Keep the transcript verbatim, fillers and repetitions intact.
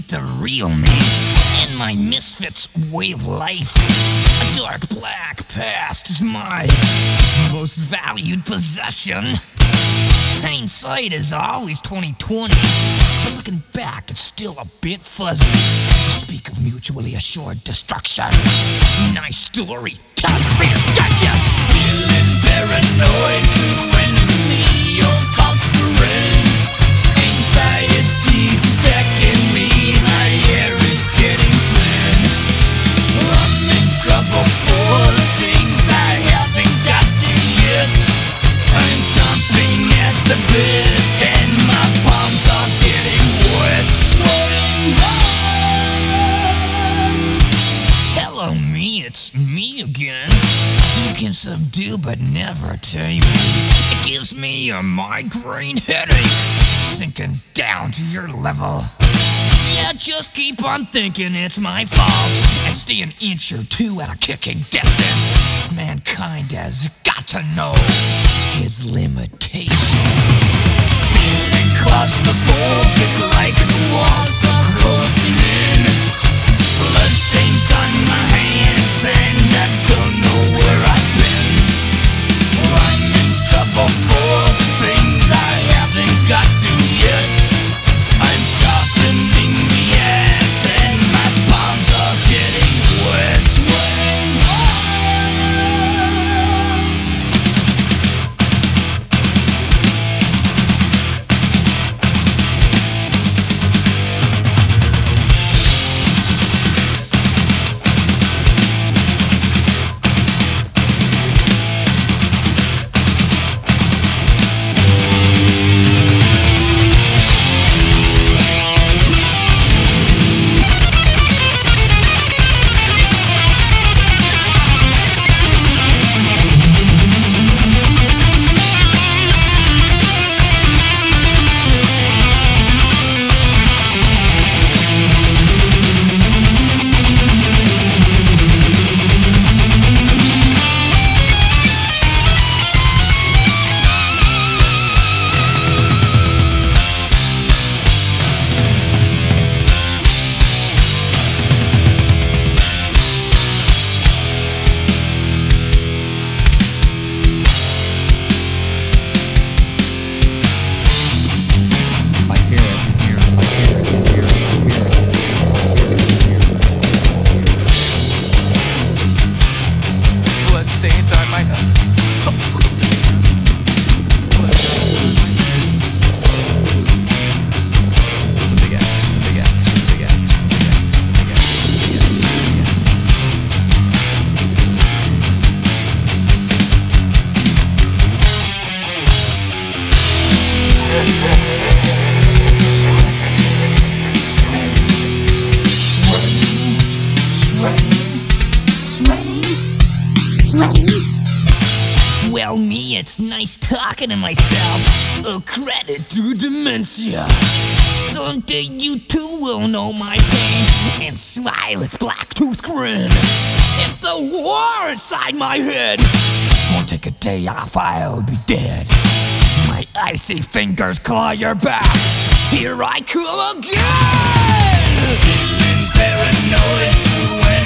ain't the real me. In my misfits way of life, a dark black past is my most valued possession. Hindsight is always twenty twenty, but looking back it's still a bit fuzzy. Speak of mutually assured destruction. Nice story, Taxpayers Digest. Feeling paranoid to enemy of fostering. Anxiety's attacking me, my air is getting thin. I'm in trouble for the things I haven't got to yet. I'm jumping at the bit and my palms are getting wet. Hello me, it's me again. You can subdue but never tame me. It gives me a migraine headache, sinking down to your level. Yeah, just keep on thinking it's my fault and stay an inch or two at a kicking distance. Mankind has got to know his limitations. Feeling claustrophobic like the walls are closing in. Bloodstains on my hands and I don't know where I've been. I'm in trouble for the things I haven't got to yet. I'm sharpening the ass and my palms are getting wet. Well, me, it's nice talking to myself. A credit to dementia. Someday you too will know my pain and smile its black-toothed grin. If the war inside my head won't take a day off, I'll be dead. My icy fingers claw your back. Here I come again. Feeling paranoid to